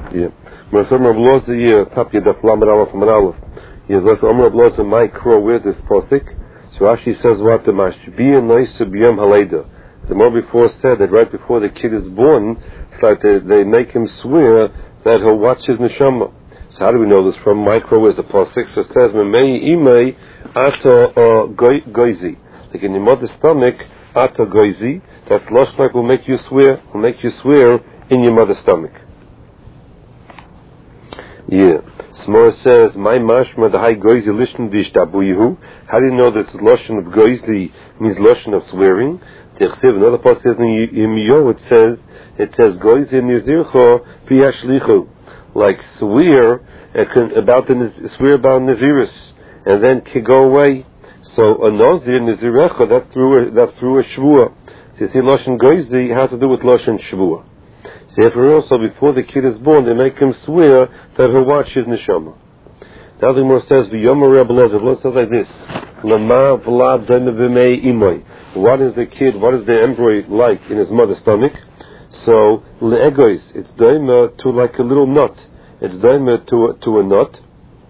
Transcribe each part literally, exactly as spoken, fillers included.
Yeah. Mercer Mabloza, yeah, top you the Flamarala from an Aleph. Yeah, that's Omar Bloza, my crow, where's this posik? So Rashi says what the Mashbiya nice to Biyam Haleda. The more before said that right before the kid is born, it's like they, they make him swear that he'll watch his neshama. So how do we know this from? Micro is the posik. So it says Memei Imei Ato Goizi. Like in your mother's stomach, Ato Goizi. That's lost like will make you swear. Will make you swear in your mother's stomach. Yeah. Smora says, "My mashma the high goizi lishn v'ishtabuyihu." How do you know that the lashon of goizi means lashon of swearing? Another passage in Yirmiyahu it says, it says goizi nizircho v'yashlichu, like swear about the swear about nazirus, and then can go away. So a nazir nizirecha, that's through a, that's through a shvua. So you see, lashon goizi has to do with lashon shvua. So therefore also, before the kid is born, they make him swear that he'll watch his neshama. Now the Gemara says, "V'yomer Rebbe Lozer." It says like this: "Lama v'lad dome v'mei imoy." What is the kid? What is the embryo like in his mother's stomach? So le'egois, it's dome to like a little nut. It's dome to a, to a nut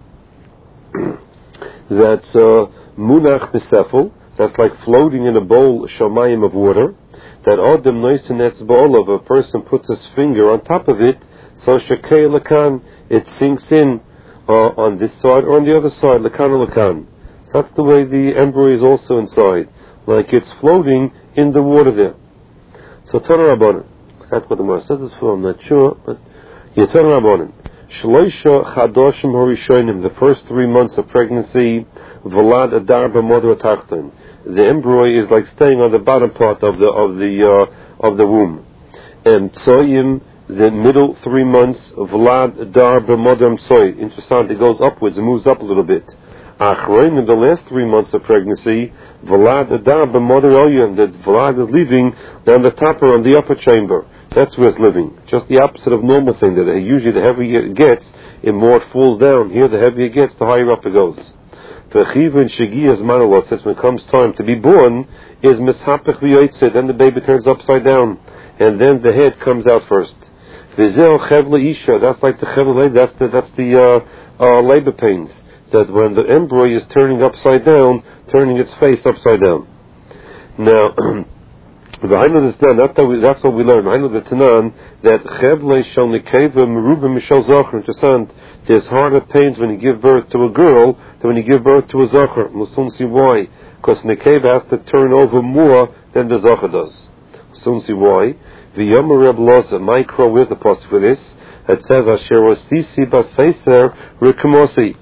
that's munach b'sefel. That's like floating in a bowl shamayim of water. That Adam Noisin Etzba'ol of a person puts his finger on top of it, so Shekei Lakan, it sinks in uh, on this side or on the other side, Lakan or Lakan. So that's the way the embryo is also inside, like it's floating in the water there. So Tana Rabbanan, that's what the Gemara says this for, I'm not sure, but yeah, Tana Rabbanan. Shloisha Chadoshim Horishonim, the first three months of pregnancy, Vlad Adar B'Modra Tachton. The embryo is like staying on the bottom part of the of the uh, of the womb, and tsoyim, the middle three months, Vlad Dar B'Modam Tsoy. Interesting, it goes upwards, it moves up a little bit. Achroin, in the last three months of pregnancy, Vlad Dar B'Modam Oyen, that Vlad is living on the top or on the upper chamber. That's where it's living. Just the opposite of normal thing. That usually the heavier it gets, the more it falls down. Here, the heavier it gets, the higher up it goes. The chivin shegiyas manalot says when it comes time to be born is mishapech v'yotzeh. Then the baby turns upside down, and then the head comes out first. V'zeh chevle isha. That's like the chevle. That's the that's the uh, uh, labor pains. That when the embryo is turning upside down, turning its face upside down. Now, that's what we learn. I know the Tanan that chevle shel nekeva merubah mishal zachar. Interesting. There's harder pains when you give birth to a girl than when you give birth to a zachar. We'll soon see why. Because nekeva has to turn over more than the zachar does. We'll soon see why. V'yomer Reb Loza, my crow with the post for this. It says asher osisi baseiser rikamosi.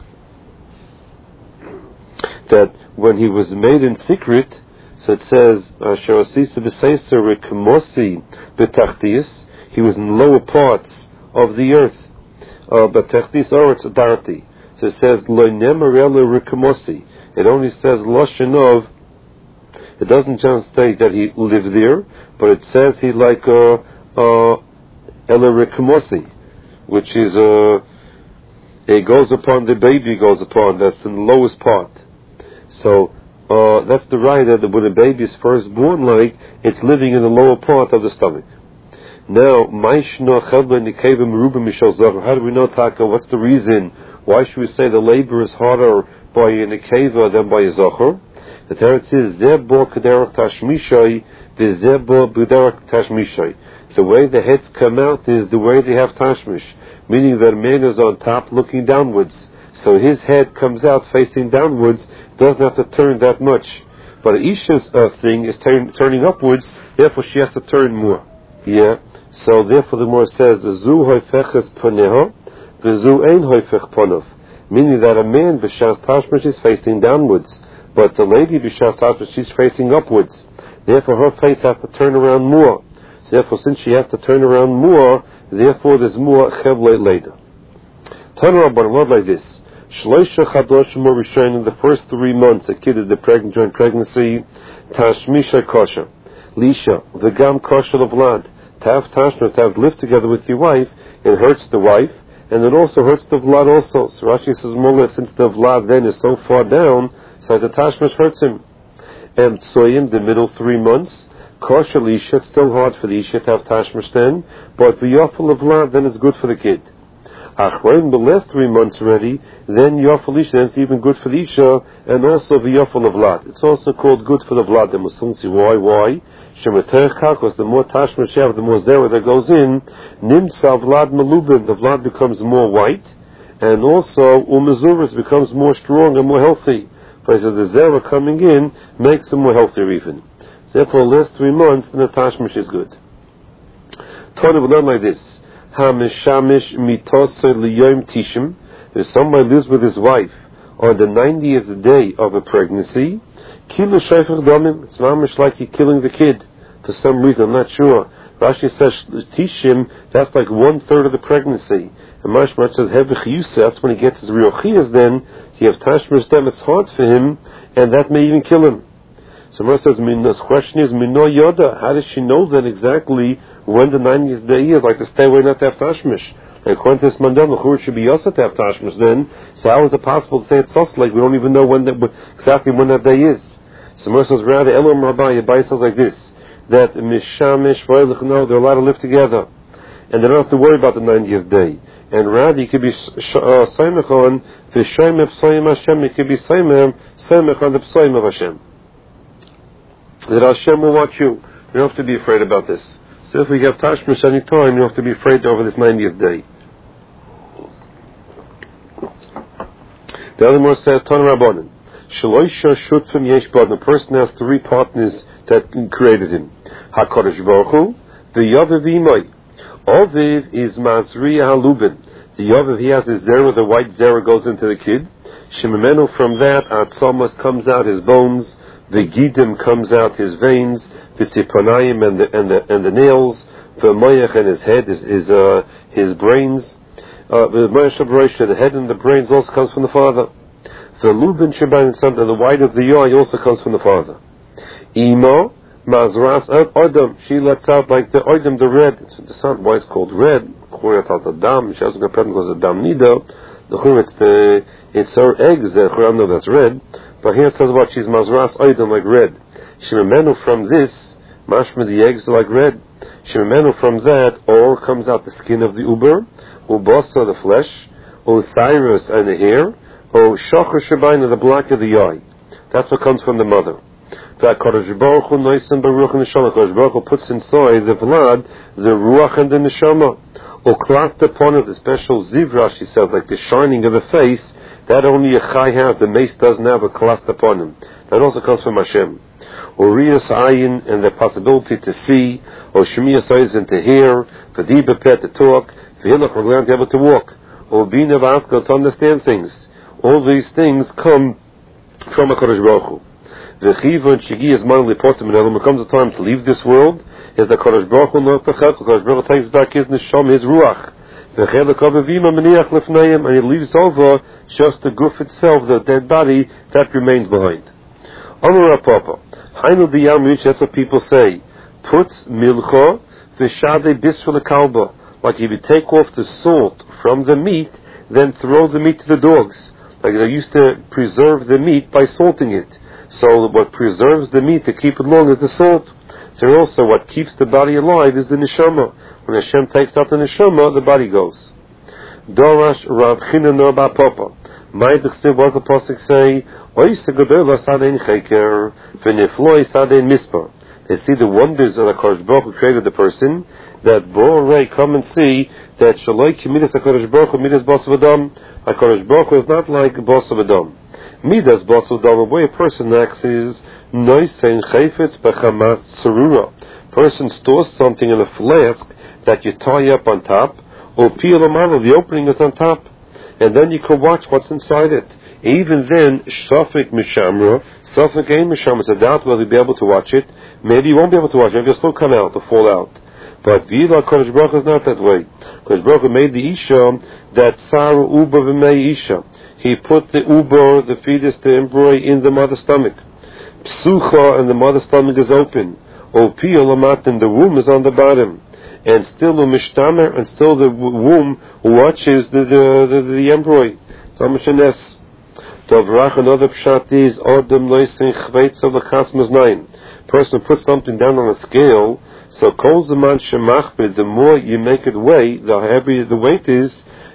That when he was made in secret, so it says asher osisi baseiser rikamosi betachtis. He was in the lower parts of the earth. Uh, but Techtis Oretz Darti. So it says Lo Nemarele Rikamosi. It only says Loshen of. It doesn't just state that he lived there, but it says he like uh uh Ele Rikamosi, which is uh it goes upon the baby goes upon, that's in the lowest part. So uh that's the right that when a baby is first born, like it's living in the lower part of the stomach. Now, how do we know, Taka? What's the reason? Why should we say the labor is harder by a nekeva than by a zachar? The Teretz is zebo kederach tashmishai, v'zebo b'derach tashmishai. The way the heads come out is the way they have tashmish, meaning that man is on top looking downwards. So his head comes out facing downwards, doesn't have to turn that much. But Isha's uh, thing is turn, turning upwards, therefore she has to turn more. Yeah. So therefore the Gemara says, "Zu hoifeches poneho, v'zu ein hoifech ponov," meaning that a man b'shas tashmish is facing downwards, but the lady b'shas tashmish she's facing upwards. Therefore her face has to turn around more. So therefore, since she has to turn around more, therefore there's more chevle later. Tana Rabbanan, word like this: Shloisha chadoshim rishonim, in the first three months, a kid is the pregnant during pregnancy, tashmisha kosher, lisha v'gam kosher vlad. To have tashmish, to have lived together with your wife, it hurts the wife, and it also hurts the vlad also. So Rashi says, Mullah, since the vlad then is so far down, so the tashmish hurts him. And tsoyim, the middle three months, kosher isha, it's still hard for the isha to have tashmish then, but v'yafel of vlad, then it's good for the kid. Achroin, the last three months already, then Yafal Isha, then it's even good for the Isha, and also the Yafal of Vlad. It's also called good for the Vlad. The Muslims see why, why? Because the more Tashmish you have, the more Zera that goes in, Nimtza Vlad Malubin, the Vlad becomes more white, and also Umazuris becomes more strong and more healthy. Because the Zera coming in makes them more healthier even. Therefore, the last three months, then the Tashmish is good. Torah will learn like this. HaMeshamish mitosei liyom tishim. If somebody lives with his wife on the ninetieth day of a pregnancy, kilu shayfach damim. It's mamish like you're killing the kid. For some reason, I'm not sure. Rashi says tishim, that's like one third of the pregnancy. And Mashmach says hevich yusef, that's when he gets his real chiyas then. So you have tashmish dem, it's hard for him, and that may even kill him. So Mara says, the question is, Mino Yoda, how does she know then exactly when the ninetieth day is? Like to stay away not to have tashmish. Like according to this mandam, the chur should be also to have tashmish then. So how is it possible to say it's sos? Like we don't even know when that, exactly when that day is. So Mara says, rather, Elam Rabbi, Yabai says like this, that Mishamish, no, they're allowed to live together. And they don't have to worry about the ninetieth day. And rather, you could be Saimach on, V'shoimeh Psoim Hashem, you could be Saimach on the Psoim of Hashem. That Hashem will watch you. You don't have to be afraid about this. So if we have tashmish any time, you don't have to be afraid over this ninetieth day. The other more says, Tan Rabbanan, Shaloisha Shutfim Yesh Bod. The person has three partners that created him. HaKadosh Baruch Hu, the Yaviv Imai. Oviv is Mazriya Halubin. The Yaviv, he has his zera, the white zera goes into the kid. Shememenu, from that, Atzomas comes out his bones. The Gidim comes out his veins, the Tziponayim and the and the and the nails, the Moyach and his head, his his, uh, his brains, uh, the Moyach the head and the brains also comes from the father. The Lubin Shaban something, the white of the eye also comes from the father. Imo Mazras Odom, she lets out like the Odom, the red. It's the son. Why it's called red? The dam. She hasn't got pregnant because of dam nido. The chur, it's the it's her eggs. The chur, no, that's red. But here it says about she's mazras oidem, like red. Shememenu, from this, mashma, the eggs are like red. Shememenu, from that, all comes out the skin of the uber, ubasa, the flesh, Osiris, and the hair, O shachar shabaina, the black of the eye. That's what comes from the mother. That Kadosh Baruch Hu noisim baruch and neshama. Kadosh Baruch Hu puts inside the vlad the ruach and the neshama. O clasped upon it the special zivra, she says, like the shining of the face. That only a chai has. The mace doesn't have a clasped upon him. That also comes from Hashem. O riyas ayin, and the possibility to see. O shemiyas eyes, and to hear. V'diba pet, to talk. V'hilach, we're going to be able to walk. O bina v'askal, to understand things. All these things come from a Kadosh Baruch Hu. V'chiva and shigi is man lipotim, and when it comes the time to leave this world, is the Kadosh Baruch Hu not the Kadosh Baruch Hu takes back his neshama, his ruach. And he leaves over just the goof itself, the dead body, that remains behind. That's what people say. Put milcho v'shadei bisful kalba. Like if you take off the salt from the meat, then throw the meat to the dogs. Like they used to preserve the meat by salting it. So what preserves the meat to keep it long is the salt. So also what keeps the body alive is the neshama. When Hashem takes out the neshama, the body goes. Dorash Rav Chinana Bar Papa. Ma'idchsev, what the pasuk say? Oisa Gadol Sadein Cheker V'Nefloi Sadein Mispar. They see the wonders of the Kadosh Baruch Hu created the person. That Borei come and see that Shaloi Kimidas HaKadosh Baruch Hu Midas Bas V'Adam. HaKadosh Baruch Hu is not like Bas V'Adam. Midas Bas V'Adam, the way a person acts is Noisein Chayfetz B'Chamas Tzarura. Person stores something in a flask that you tie up on top, or peel them out, the opening is on top, and then you can watch what's inside it. Even then, Shafik Mishamra, Shafik Ein Mishamra, it's a doubt whether you'll be able to watch it. Maybe you won't be able to watch it, it'll still come out, it'll fall out. But V'yidah Kadosh Baruch Hu is not that way. Kadosh Baruch Hu made the Isha that Saru Uba V'mei Isha. He put the Uba, the fetus, the embryo, in the mother's stomach. Psucha, and the mother's stomach is open. Opi Olamat, and the womb is on the bottom. And still the mishtamer, and still the womb watches the the, the, the embryo. So Mishanes. Tovrach, another pshat is Odom Loisin Chveitz of the Chasmas nine. Person puts something down on a scale, so Kol Zaman Shemachbid, the more you make it weigh, the heavier the weight is,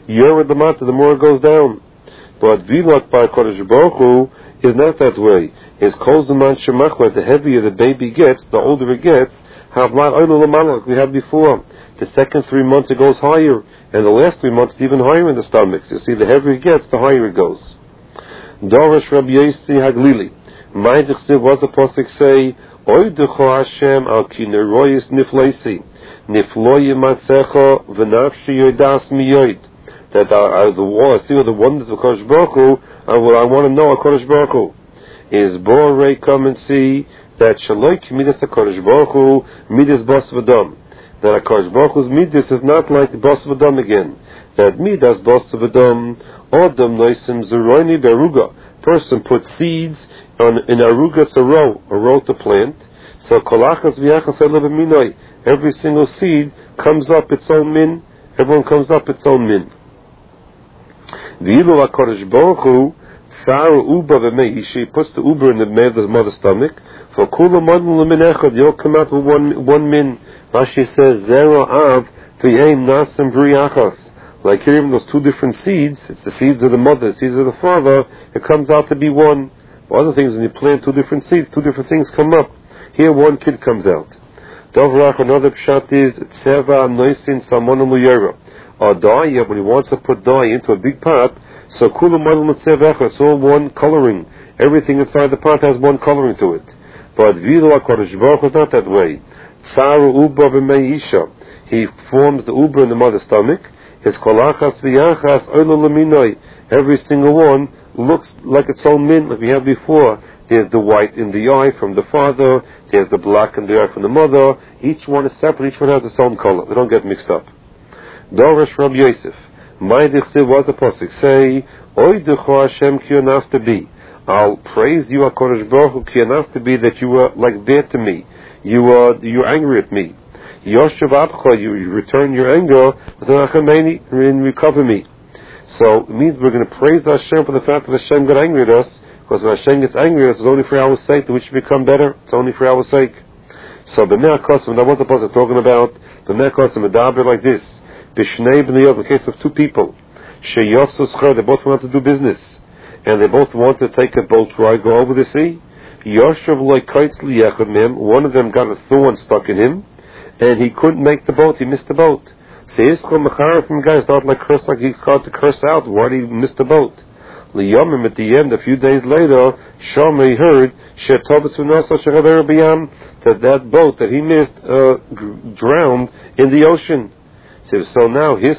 Yored Lamata, the more it goes down. But Vilot by Kodesh Baruch Hu is not that way. His Kol Zaman Shemachwa, the heavier the baby gets, the older it gets, have like we had before. The second three months it goes higher, and the last three months it's even higher in the stomachs. You see, the heavier it gets, the higher it goes. Dorish Rabbi Yossi Haglili. My Dechsiv was the Pasuk say, Oidecho Hashem al kineroyis nifleisi, nifloyi matzecho v'nafshi yodas miyoid. That I, I, the, I see all the wonders of Kodesh Baruch Hu, I, will, I want to know Kodesh Baruch Hu. Is Borei come and see that Shaloik Midas HaKadosh Baruch Hu Midas Bas V'Dam. That HaKadosh Baruch Hu's Midas is not like the Bas V'Dam again. That Midas Bas V'Dam Odam Noisim Zeroini Beruga. Person puts seeds on in Aruga, it's a row, a row to plant. So Kolachas V'Yachas Elevaminoi. Every single seed comes up its own min. Everyone comes up its own min. V'ilu HaKadosh Baruch Hu Sar Uba v'mei, she puts the Uber in the mother's mother's stomach. For kula madun l'minechad, you'll come out with one one min. Rashi says zero av v'yeim nasim v'riachas. Like here, even those two different seeds, it's the seeds of the mother, the seeds of the father. It comes out to be one. For other things, when you plant two different seeds, two different things come up. Here, one kid comes out. Dovrach, another pshat is tseva noisin salmon l'yera. Or dye, when he wants to put dye into a big pot. So it's all one coloring. Everything inside the pot has one coloring to it. But Vilu HaKadosh Baruch Hu is not that way. Tsaru Uba v'mei Isha. He forms the Uba in the mother's stomach. His kolachas v'yachas oilo leminoi. Every single one looks like its own min, like we had before. There's the white in the eye from the father. There's the black in the eye from the mother. Each one is separate. Each one has its own color. They don't get mixed up. Dorish Rabbi Yosef. My Dechsiv was the Pasuk say, Oidecho Hashem ki enough to be. I'll praise you, HaKadosh Baruch Hu, ki enough to be that you were like bad to me. You are you're angry at me. Yoshev Abcha, you return your anger, and recover me. So it means we're going to praise Hashem for the fact that Hashem got angry at us, because when Hashem gets angry at us, it's only for our sake that we should become better. It's only for our sake. So the Me'ah Kosim, that was the Pasuk talking about, the Me'ah Kosim, Medaber like this. Bishnei b'nei in the case of two people, sheyosu schar, they both want to do business, and they both want to take a boat ride, go over the sea. Yoshev lo'kaitz liyechad mem, one of them got a thorn stuck in him, and he couldn't make the boat. He missed the boat. So Yisrael mechara from guys not like curse, like he called to curse out. Why did he miss the boat? Liyomim at the end, a few days later, Shomei heard she'tovus v'nosa shechaver b'yam, that that boat that he missed uh, drowned in the ocean. So now, his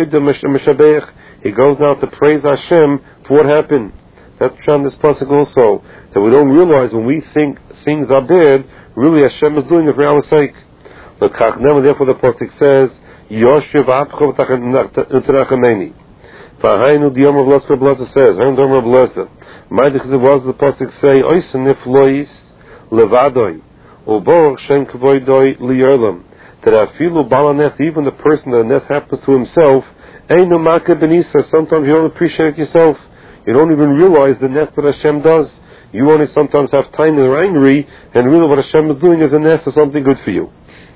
he goes now to praise Hashem for what happened. That's on this pasuk also, that we don't realize when we think things are bad, really Hashem is doing it for our sake. Therefore the pasuk says, Yoshev Abcha v'tachameni. V'hainu the Yom Rav Lezer Blazer says, Hainu the Yom Rav Lezer. My dechsiv was the pasuk say, Oisen niflois levadoi, u'borach shem kvoidoi liyerlam. That afilu balanes, even the person that the nest happens to himself, einu maka benisa. Sometimes you don't appreciate yourself. You don't even realize the nest that Hashem does. You only sometimes have time and are angry, and really what Hashem is doing is a nest of something good for you.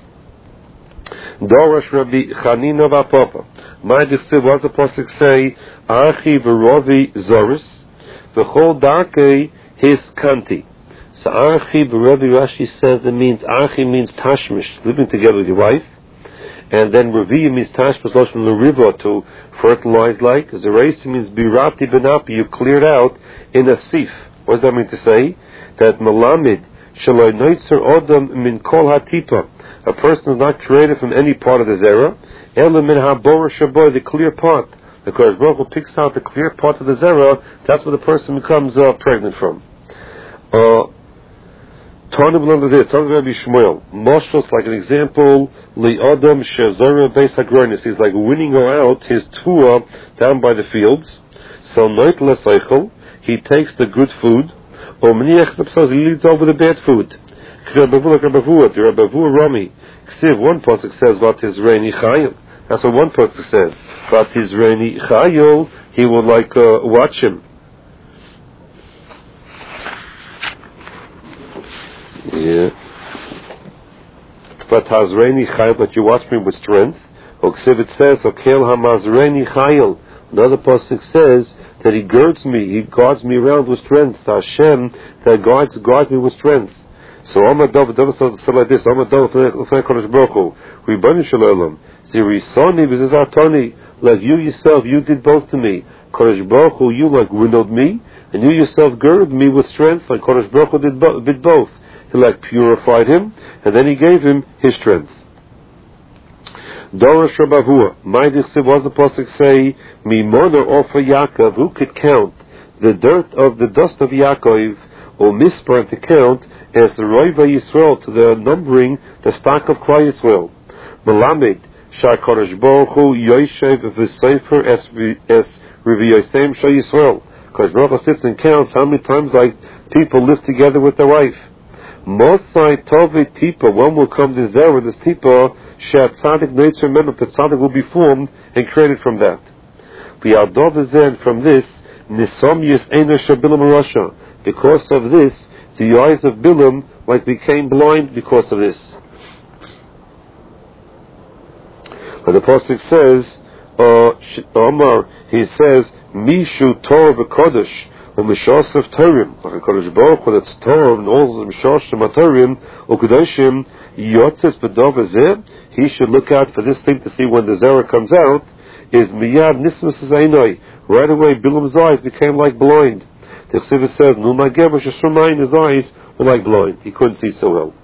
Dorosh Rabbi Chanina Vapapa. My dechsiv was the pasuk say, Achi v'rovi zoris, v'chol darkei his kanti. So Archi B'Rebbe Rashi says it means, Archi means Tashmish, living together with your wife. And then Revi means Tashmish, Loshon L'Riva, to fertilize like. Zeresi means Birati Benapi, you cleared out in a sif. What does that mean to say? That Malamid, Shaloi Noitzer Odom Min Kol HaTipa. A person is not created from any part of the Zera. Ela Min HaBor Shaboy, the clear part. Because Baruch Hu picks out the clear part of the Zera, that's where the person becomes uh, pregnant from. Uh, Tana belongs to this. Tana Rabbi Shmuel. Moshos, like an example, Li Adam Shezora Beis Hagronis. He's like winning out his tuah down by the fields. So Noit Leseichel, he takes the good food. Or Mniach Zepsaz, he leads over the bad food. K'Rabavu like Rabavu, the Rabavu Rami. Ksiv, one pasuk says, Vat Izreini Chayil. That's what one pasuk says. Vat Izreini Chayil, he will like uh, watch him. Yeah. But Hazreini Chayil, but you watch me with strength. Oksiv it says, Okel hamazreni chayil. Another pasuk says that he girds me, he guards me around with strength. Hashem that guards guards me with strength. So Amar David David said like this, Amar David Lefnei Kodesh Baruch Hu, Ribbonu Shel Olam, Zirisoni v'Zizatoni, like you yourself, you did both to me. Kodesh Baruch Hu, you like windowed me, and you yourself girded me with strength, like Kodesh Baruch Hu did, bo- did both. He like purified him, and then he gave him his strength. Dorosh Rabavua, my disiv was the pasuk say, Mimona Ofer Yaakov, who could count the dirt of the dust of Yaakov, or mispar to count as the Roiva Yisrael to the numbering the stock of Klal Yisrael. Melamed Shar Kodesh Baruch Hu Yoshev v'Sefer es es Riviyosem Shal Yisrael. Kodesh Baruch Hu sits and counts how many times like people live together with their wife. Mosai Tove Tipa, when will come the Zerah, this Tipa, Shat Tzadik Neitzer, remember that Tzadik will be formed and created from that. V'yadov from this, Nisom Yis Eino Shabilam Rasha. Because of this, the eyes of Bilam like became blind because of this. And the pasuk says, uh, Omar, he says, Mishu Torah v'Kodesh, u'mishosef Torim, like a Kodesh Baruch Hu that's Torah and all the Mishoshem Torim u'Kedoshim Yotzes b'Dov Hazeh. He should look out for this thing to see when the Zerah comes out. Is Miyad Nismas Zainoi. Right away, Bilam's eyes became like blind. The Chsiva says, "Nu magever sheshamayin," his eyes were like blind; he couldn't see so well.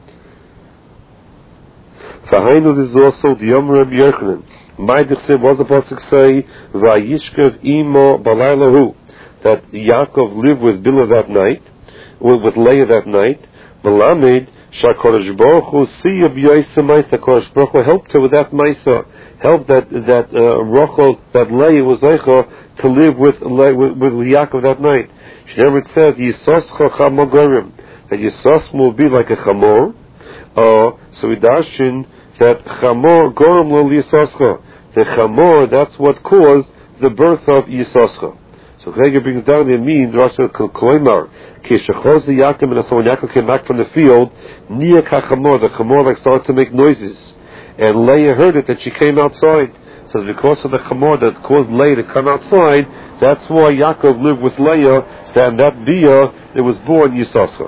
Fahainu, this is also the Yom Rabbi Yochanan. My Chsiva was the pasuk say, "Vayishkev imo balaylahu," that Yaakov lived with Bilah that night, with, with Leah that night. Melamed shakodesh baruch hu siya b'yoysa ma'isa. Kodesh Baruch Hu helped her with that ma'isa, helped that that uh, Rachel, that Leah was eicha to live with, with, with Yaakov that night. Whenever it says Yisoscha Chamogorim, that Yisos will be like a Chamor, uh, so we dashin that Chamor Gorim lo Yisoscha. The Chamor, that's what caused the birth of Yisoscha. So Chega brings down it means Rashi Kloimar Kishachoz Yaakov, and so when Yaakov came back from the field, Niyak HaChamor, the Chamor like started to make noises, and Leah heard it, and she came outside. Says because of the Chamor that caused Leah to come outside, that's why Yaakov lived with Leah, and that Bia, it was born Yisoscha.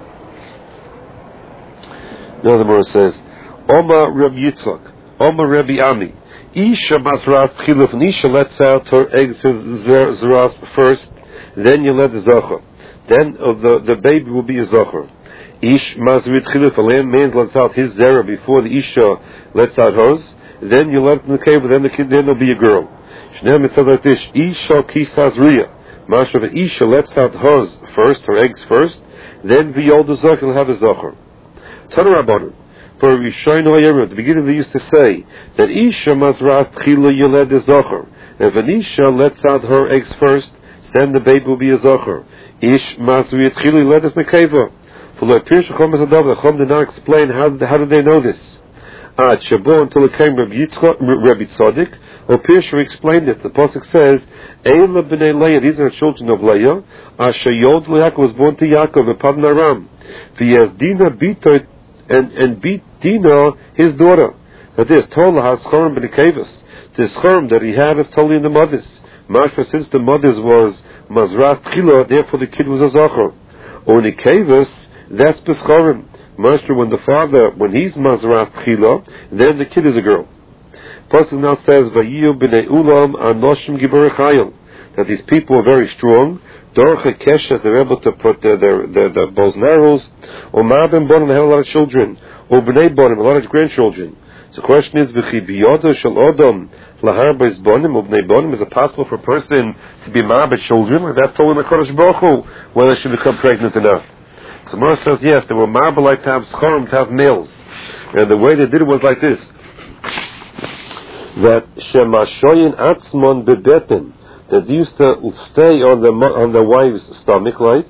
Now the Gemara says, Oma Rabbi Yitzchak, Oma Rabbi Ami, Isha Masrat Chiluf, and Isha lets out her eggs, Zeras first, then you let the Zocher. Then uh, the, the baby will be a Zocher. Ish Masrit Chiluf, a man lets out his Zera before the Isha lets out hers. Then you let it in the cave, then the kid, then there'll be a girl. Shneim, it says like this, Isha Kisaz Riyah. Masha the Isha lets out hers first, her eggs first, then the older Zocher will have a Zocher. Tana Rabbanan, for Rishon HaYom, at the beginning they used to say that Isha Mazras Tchila Yeled a Zocher. If an Isha lets out her eggs first, then the baby will be a Zocher. Ish Mazri Tchila Yeled is Nekeva. For the Pirsh Chom is a Dav, the Chom did not explain how, how did they know this. At Shabbat until it came Rabbi Yitzchak, Rabbi Tzaddik, or Pirsha explained it. The pasuk says, "Eila b'nei Leah," these are children of Leah. Asher Yod Yaakov was born to Yaakov in Paddan Aram. V'yas Dina bito, and and beat Dina his daughter. That is Tola has Chorim b'nekevus. This Chorim that he had is totally in the mothers. Mashma, since the mothers was Mazrat Chila, therefore the kid was a Zachor. Or Nekevus, that's Peschorim. Master, when the father, when he's Mazras Tchila, then the kid is a girl. Pasuk now says, Vayiyu b'nei ulam anoshim gibur chayil, that these people are very strong. Dorcha keshet, they're able to put their their, their, their bows and arrows. Or ma'abim bonim, they have a lot of children. Or b'nei bonim, a lot of grandchildren. So the question is, v'chi biyodo shel odom lahar b'is bonim, or b'nei bonim, is it possible for a person to be ma'abit children? Like that's told in the Kodesh Baruch Hu, whether they should become pregnant enough. So Moshe says, yes, there were Marbalite to have Schorim, to have males. And the way they did it was like this. That Shemashoyin Atzmon Bebetin, that used to stay on the on the wives' stomach, right?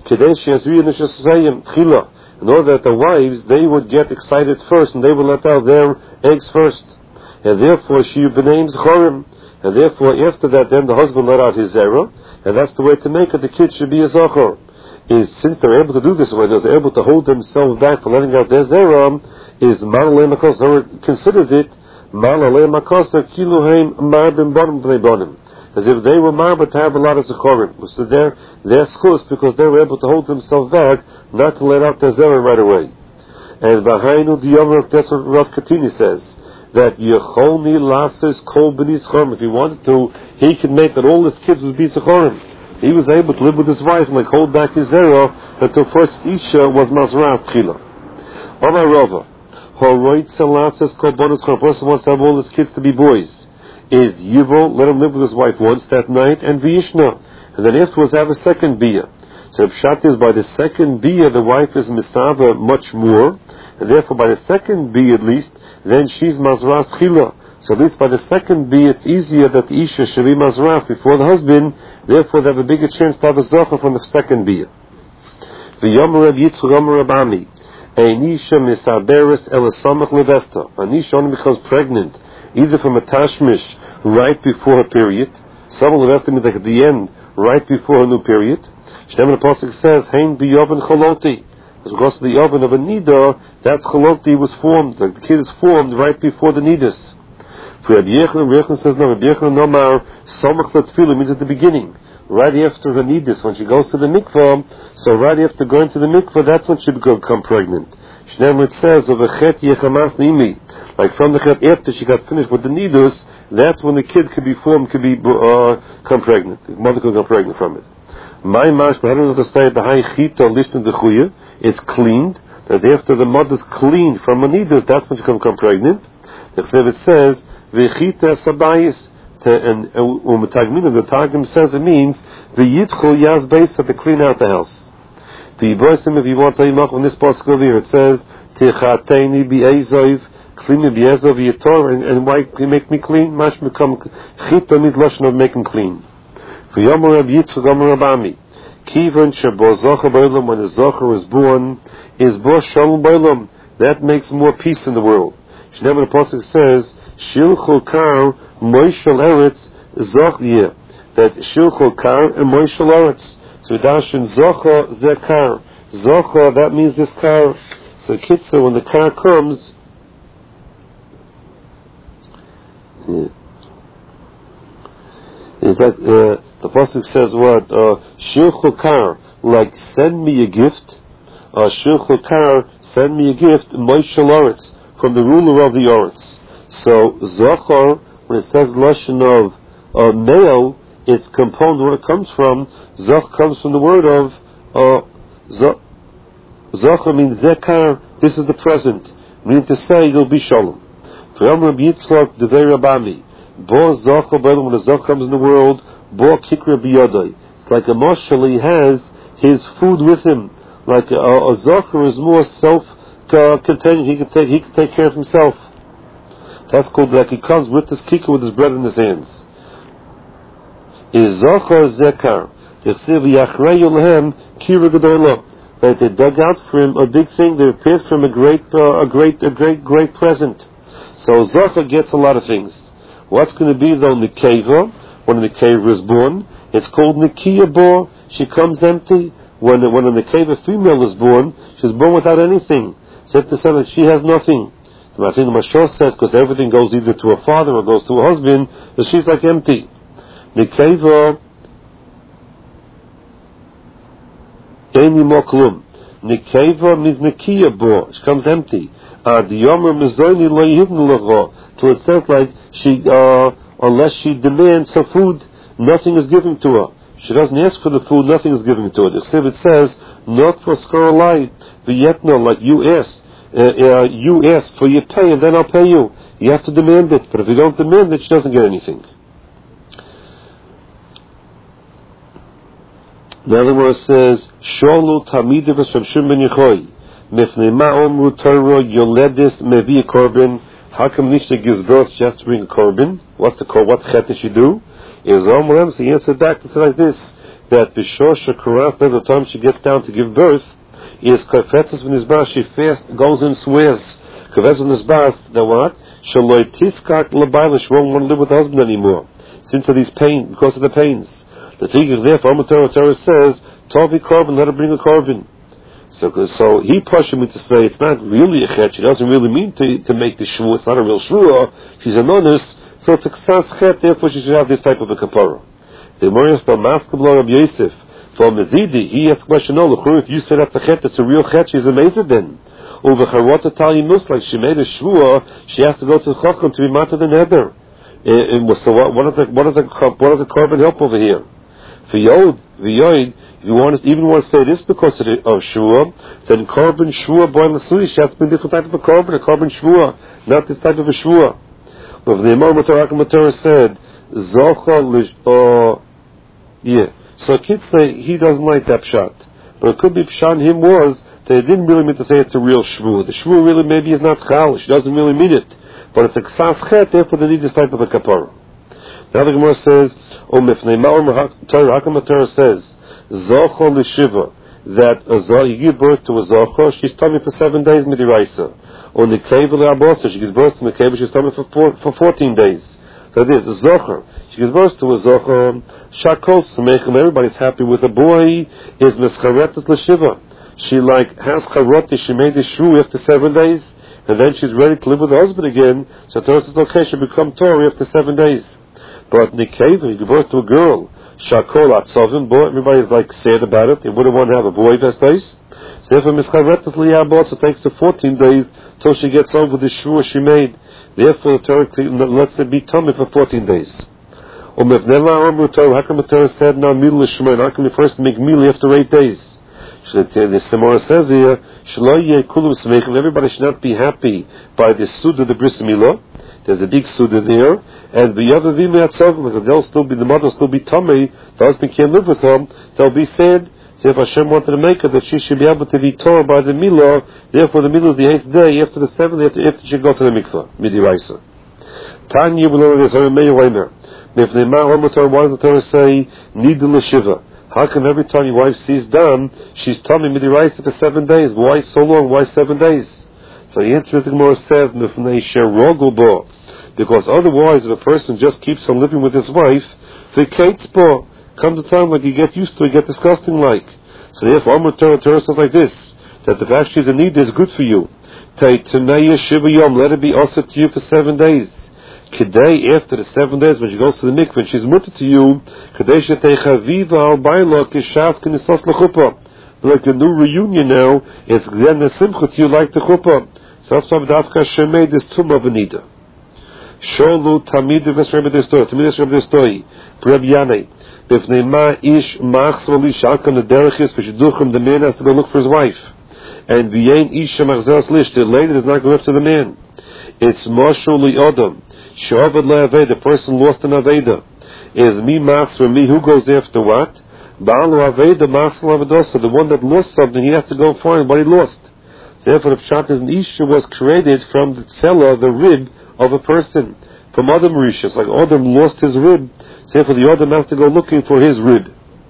In order that the wives, they would get excited first, and they would let out their eggs first. And therefore, she benamed Schorim. And therefore, after that, then the husband let out his zera, and that's the way to make it. The kid should be a Zochor. Is since they're able to do this, when they're able to hold themselves back for letting out their zera, is Ma'alei Makol Zera considers it As if they were marba to have a lot of zechorim. So they're, they're schus because they were able to hold themselves back, not to let out their zera right away. And Vahainu the Yomer of Tesor Rav Katini says that Yecholni Lasis Kol B'ni Zechorim. If he wanted to, he could make that all his kids would be zechorim. He was able to live with his wife and like hold back his zera until first Isha was Mazrah Tchila. Omar Rava, Horoit Lasis Kol B'ni Zechorim. A person wants to have all his kids to be boys. Is Yivo, let him live with his wife once that night, and Vishna. And then afterwards have a second Biyah. So the pshat is by the second Biyah, the wife is Misava much more, and therefore by the second Biyah at least, then she's Mazras Chila. So at least by the second Biyah, it's easier that the Isha should be Mazras before the husband, therefore they have a bigger chance to have a Zocha from the second Biyah. The Yom Reb Yitzchak Yom Reb Ami, Ein Isha Misaberes Elasamach Levesta. An Isha only becomes pregnant either from a tashmish right before her period, some will have estimated like at the end, right before her new period. Shneim the Pasuk says, Hein biyoven choloti. Because the oven of a nida, that choloti was formed, like the kid is formed right before the nidus. For Rabbi Yechon, Rabbi Yechon says no, Rabbi Yechon nomar, somach latfilah means at the beginning, right after her nidus, when she goes to the mikvah, so right after going to the mikvah, that's when she become pregnant. Shneim it says, of a chet yechamas nimi. Like from the chet after she got finished with the nidus, that's when the kid could be formed, could be uh, come pregnant. The mother could become pregnant from it. My mash, but I don't understand the high chita listen the chuya. It's cleaned. That's after the mother's cleaned from a nidus, that's when she can become pregnant. It says v'chita sabayis. And u'metagmin, the Targum says it means v'yitchol yaz beis, that to clean out the house. The Ibrahim, if you want to imach on this pasuk over here, it says tichateni bi'ezov. Clean me b'yezov yitor, and, and why you make me clean? Mash become chita means lashon of making clean. For Yomer Reb Yitzchak Yomer Reb Ami, kivan shebo zocher b'olam, when the zocher is born, is bo shalom b'olam. That makes more peace in the world. Shneim the pasuk says shilchul kar moishel eretz zochye, that shilchul kar and moishel eretz. So dashin zocher zekar, zocher that means this kar. So kitzer, when the kar comes. Yeah. Is that uh, the pasuk says what? Shilchul kar, like send me a gift. Uh, Shilchul kar, send me a gift. Moishel Oretz, from the ruler of the Oretz. So Zachar, when it says lashon of uh, male, it's component where it comes from. Zach comes from the word of uh, Zachar means Zekar. This is the present, meaning to say it'll be shalom. For Yom Rabbi Yitzchak Devei Rabami, Bo Zachar, when the Zach comes in the world, Bo Kikra Biyadai. It's like a marshal, he has his food with him. Like a, a Zachar is more self-contained, he can take he can take care of himself. That's called like he comes with his kikar, with his bread in his hands. Is Zachar Zekar. That they dug out for him a big thing, they prepared for him a great, uh, a great, a great, great present. So Zachar gets a lot of things. What's going to be though Nekeva? When the Nekeva is born, it's called Nekiya Bo. She comes empty. When when a Nekeva female is born, she's born without anything. So to say that she has nothing. I think the Mashal says because everything goes either to a father or goes to a husband, that she's like empty. Nekeva Eini Moklum. Nekeva means Nekiya Bo. She comes empty. Ad Yomer Mizoni Lo Yivnu Lecho. So it says like she, uh, unless she demands her food, nothing is given to her. She doesn't ask for the food, nothing is given to her. The Chsiv says, not for skaralai, v'yetno, like you ask, uh, uh, you ask for your pay, and then I'll pay you. You have to demand it, but if you don't demand it, she doesn't get anything. The other word says, Sholu Tamidah v'Shem Shimon Yechoy, Mifnei Ma'om Rutaro Yoledis Mevi Korban. How come Nisha gives birth just to bring a korban? What's the korban? What chet did she do? Is Omrem, so he answered back to say like this, that Bishor Shekuras, by the time she gets down to give birth, is Kafetzes when his bar, she fast, goes and swears. Kafetzes when his bar, that what? Shaloi Tiskak Labaila, she won't want to live with her husband anymore. Since of these pain, because of the pains. The figure there, for Torah, Torah says, Tovi korban, let her bring a korban. So, so he pushed me to say it's not really a chet. She doesn't really mean to to make the shvua. It's not a real shvua. She's a nonus, so it's a ksas chet. Therefore, she should have this type of a kapara. The Morias Balmaskabla Rabbi Yosef from Mezidi, he asked the question, no, if you said that's a chet, it's a real chet, she's a mezid then. Over Charota Talimus, like she made a shvua, she has to go to the chacham to be matzah the neder. So what, what is the what is the what does the carbon help over here? For Yod, for Yod, if you want to, even want to say this because of, the, of shvua, then carbon shvua boy lasui, she has to be a different type of a carbon, a carbon shvua, not this type of a shvua. But the Imam Matar said, Zocha lish, uh, yeah. So kids say he doesn't like that pshat, but it could be pshat him was that he didn't really mean to say it's a real shvua. The shvua really maybe is not chal. She doesn't really mean it, but it's a ksas chet. Therefore, they need this type of a kapara. Now the Gemara says, "O mifnei ma'or Torah." Hakam Torah says, "Zocha l'shiva." That a zoch, you give birth to a zocha, she's tummy for seven days midiraisa. On the keva le'abosa, she gives birth to the keva, she's tummy for four, for fourteen days. So this is zocha. She gives birth to a zocha. Shakos semechem. Everybody's happy with a boy. Is mischaretas l'shiva. She like has charoti. She made the shvu after seven days, and then she's ready to live with her husband again. So Torah says, okay, she'll become Torah after seven days. But Nikeva, you give birth to a girl, Shakol Atzovim, boy, everybody's like sad about it. They wouldn't want to have a boy these days. So if a Mischaretas Liyabot, it takes to fourteen days till she gets over the shvua she made. Therefore, the Torah lets it be tummy for fourteen days. Or if never Amru Torah, how come the Torah said now Mil Lishmael? How come you first make Mil after eight days? The Samara says here, everybody should not be happy by the Suda, the Bris Milah. There's a big Suda there, and the other Vimei Atzavim, they'll still be, the mother will still be tummy, the husband can't live with them, they'll be sad. So if Hashem wanted to make it, that she should be able to be torn by the Milah, therefore the Milah is the eighth day, after the seventh, after, after she go to the mikvah, Midiraisa. Tanya will learn this, why does the Torah say, Nidul Shiva? How come every time your wife sees dam, she's tummy midiraisa for seven days? Why so long? Why seven days? So the answer is the Gemara says, because otherwise, if a person just keeps on living with his wife, the kate'sbo comes a time like you get used to it, get disgusting like. So therefore, Amr Torah Torah says like this, that the fact she's in need is good for you. Let it be also to you for seven days. Today, after the seven days, when she goes to the mikveh, and she's mutter to you, like a new reunion now, it's then the simcha to you like the chuppah. So that's why Dafka Hashem made this tumah of Anida. Sholu tamid v'esrebe d'stoi, tamid v'esrebe d'stoi, Reb Yanei, b'fnei ma ish machzor li shalkan l'derechis v'shiduchim, the man has to go look for his wife. And v'yein isha machzeras lish, the lady does not go after the man. It's mashul li odom. She'avad le'aved, the person lost an aveda. Is mi masr, me, who goes after what? Ba'alu aveda, masr avadosa, the one that lost something, he has to go find what he lost. Therefore, the pshat is an isha was created from the tzela, the rib of a person. From Adam Rishas, like Adam lost his rib, therefore the Adam has to go looking for his rib.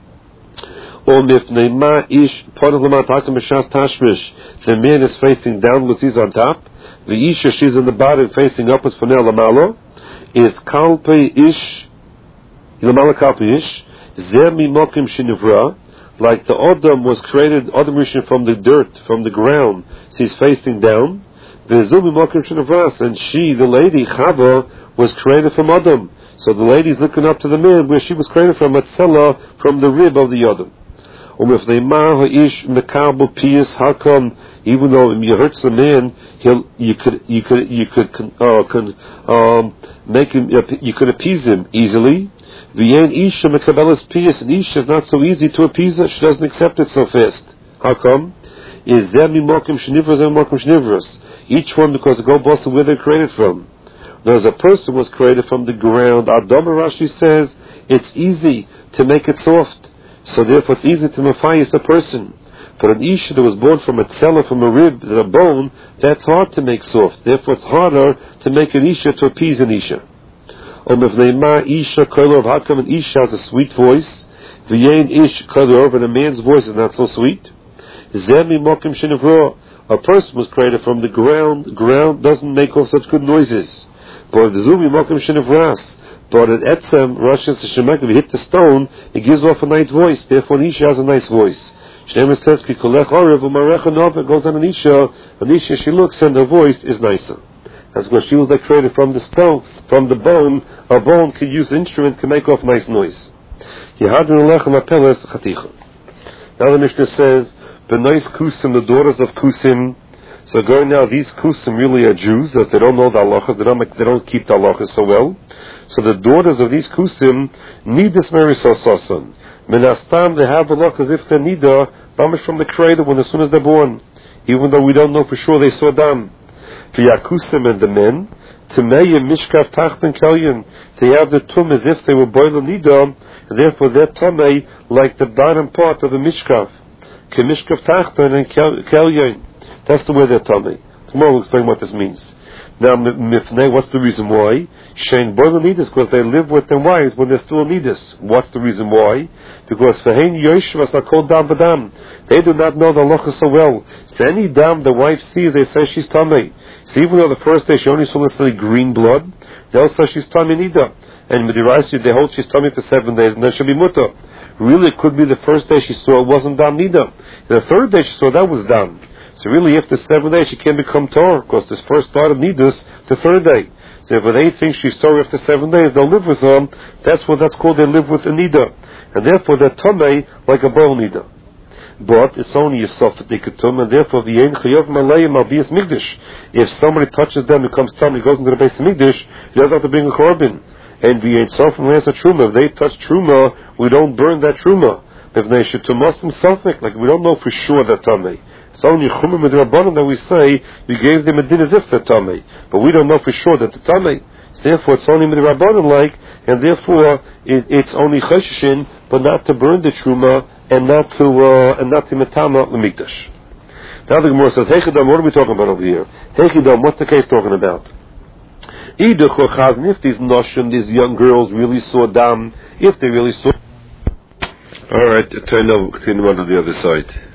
Or mifnei ma ish, part of the matakim b'shas tashmish, the man is facing downwards, he's on top. The isha, she's in the bottom, facing upwards for lamalo, is kalpe ish, lamala kalpe ish, zemi mokim shinivra, like the Adam was created, Adam Rishon from the dirt, from the ground, so he's facing down. The zumi mokim shinivras, and she, the lady, Chava, was created from Adam. So the lady's looking up to the man where she was created from, Atzela, from the rib of the Adam. Um, if they ma ish mekabel pious, how come even though you hurt the man, he'll you could you could you could uh, could um, make him you could appease him easily. V'yen isha mekabelas pious, and isha is not so easy to appease her. She doesn't accept it so fast. How come? Is zemi mokim shnivras and mokim shnivras? Each one because the go boss where they're created from. There's a person was created from the ground. Adam Rashi says it's easy to make it soft. So therefore it's easy to mafayis a person. But an isha that was born from a tzela, from a rib, a bone, that's hard to make soft. Therefore it's harder to make an isha to appease an isha. Or mevneima isha kolov, how come an isha has a sweet voice? V'yein ish kolov, and a man's voice is not so sweet. Zemi mokim shenivro, a person was created from the ground. The ground doesn't make all such good noises. But the zumi mokim shenivras, but at etzem, Rosh Hashanah, if you hit the stone, it gives off a nice voice. Therefore, an isha has a nice voice. Shneimah says, Ki kolech orev u'marecha nova, goes on an isha, an isha she looks and her voice is nicer. That's because she was like created from the stone, from the bone. A bone can use instrument to make off nice noise. Now the Mishnah says, B'nais Kusim, the daughters of Kusim. So going now, these Kusim really are Jews, as they don't know the halachas, they don't, make, they don't keep the halachas so well. So the daughters of these Kusim need this Mary Sosasan. Menastam, they have halachas as if they're nida, damish from the cradle when as soon as they're born. Even though we don't know for sure they saw dam. For Yakusim and the men, Timei Mishkav Tachten Kalyan, they have the tum as if they were boiler nida, and therefore they're tamei like the bottom part of the Mishkav. Kemishkav Tachten and Kalyan. That's the way they're tamei. Tomorrow we'll explain what this means. Now, Mifnei, what's the reason why? Shein boiler nidus, because they live with their wives when they're still nidus. What's the reason why? Because Fehein Yoshvas are called dam b'dam. They do not know the halacha so well. So any dam the wife sees, they say she's tamei. So even though the first day she only saw necessarily green blood, they'll say she's tamei nida. And with the Rashi, they hold she's tamei for seven days, and then she'll be mutter. Really, it could be the first day she saw it wasn't dam nida. The third day she saw that was dam. So really, after seven days, she can't become Torah, because this first part of nidus, the third day. So if they think she's Torah after seven days, they'll live with her. That's what that's called. They live with a nida, and therefore they're tamei like a bol nida. But it's only a soft dikutum, and therefore v'yein chayav malayim al bias migdash. If somebody touches them, becomes tamei, goes into the base of migdash, he doesn't have to bring a korban. And v'yein sof from last truma. If they touch truma, we don't burn that truma. If they should tumas them suffolk, like we don't know for sure they're tamei. It's only chumim with rabbanon that we say we gave them a din as if they're tamei, but we don't know for sure that they're tamei. Therefore, it's only with rabbanon like, and therefore it, it's only cheshishin, but not to burn the truma and not to uh, and not to metama lemikdash. Now the Gemara says, Heichidam, what are we talking about over here? Heichidam, what's the case talking about? If these noshim, these young girls really saw dam, if they really saw. All right, turn over, continue on to the other side.